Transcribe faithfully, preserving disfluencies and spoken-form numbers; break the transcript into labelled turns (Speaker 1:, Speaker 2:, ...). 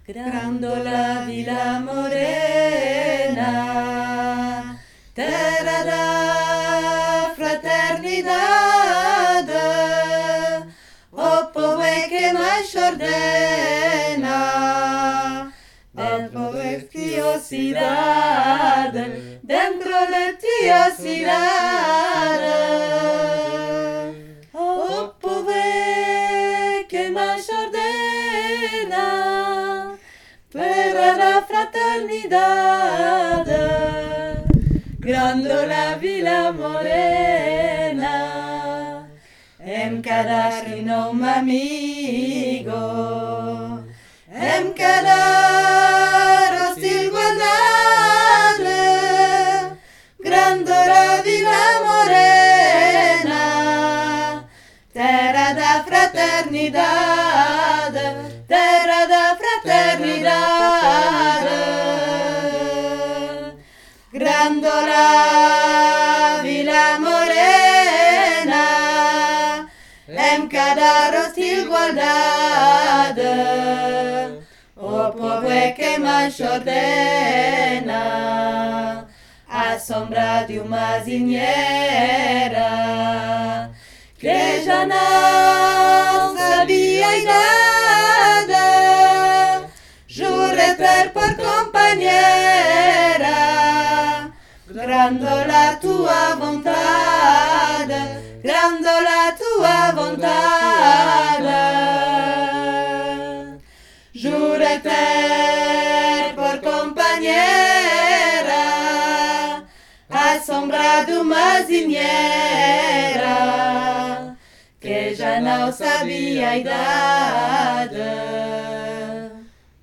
Speaker 1: Grandola Villa Morena, terra da fraternidade, o povo que mais ordena, dentro da cidade, dentro da cidade, o povo que mais ordena, terra da fraternidade, Grandola Villa Morena, em cada rinom amigo, em cada hostil igualdade, Grandola Villa Morena, terra da fraternidade, terra da fraternidade, Grandola Villa Morena, em cada hostil igualdade, o povo é que mais ordena, à sombra de uma zinheira, que já não sabia a idade, jurei ter por companheira, Grandola tua vontade, Grandola tua vontade, jurei ter por companheira, à sombra de uma zinheira, que já não sabia a idade.